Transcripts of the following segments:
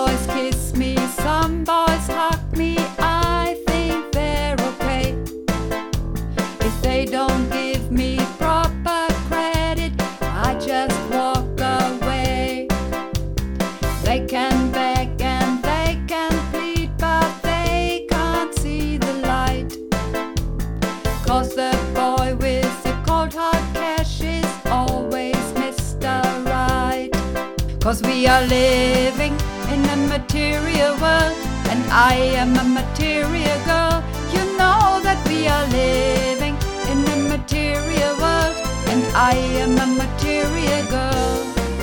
boys kiss me, some boys hug me, I think they're okay. If they don't give me proper credit, I just walk away. They can beg and they can plead, but they can't see the light. 'Cause the boy with the cold hard cash is always Mr. Right. 'Cause we are living in a material world, and I am a material girl. You know that we are living in a material world, and I am a material girl.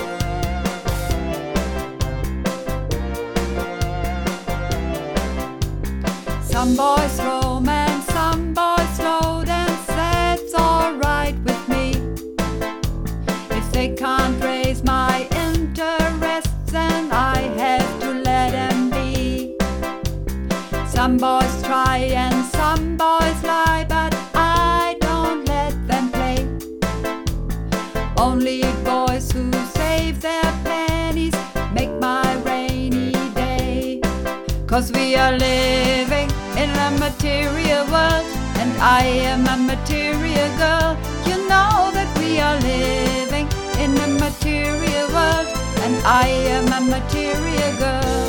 Some boys romance, some boys slow dance, that's alright with me. If they can't raise my interests, then I have to let them be. Some boys try and some boys lie, but I don't let them play. Only boys who save their pennies make my rainy day. 'Cause we are living in a material world, and I am a material girl. You know that we are living in a material world, and I am a material girl.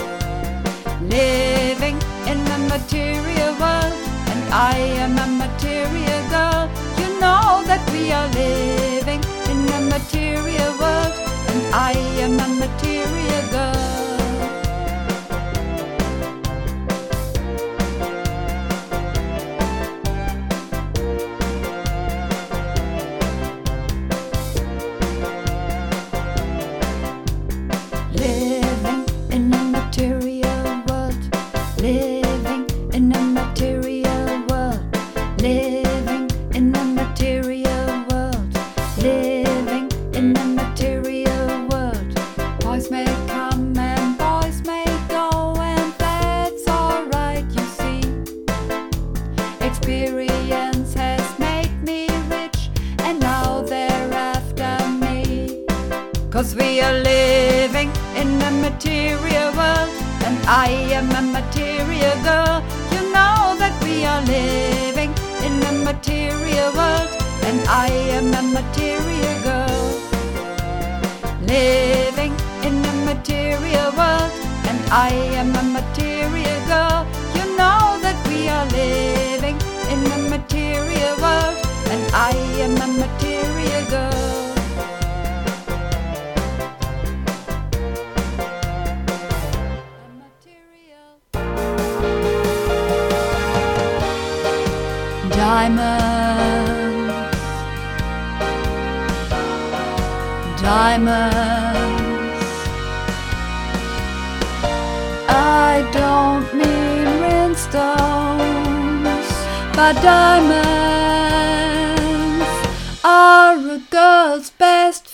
Living in a material world, and I am a material girl. You know that we are living in a material world, and I am a material girl. Living in a material world, living in a material world, living in a material world, living in a material world. Boys may come and boys may go, and that's alright, you see. Experience has made me rich, and now they're after me. 'Cause we are living in a material world, and I am a material girl. You know that we are living in a material world, and I am a material girl. Living in a material world, and I am a material girl. You know that we are living in a material world, and I am a material girl. Diamonds, diamonds. I don't mean rhinestones, but diamonds are a girl's best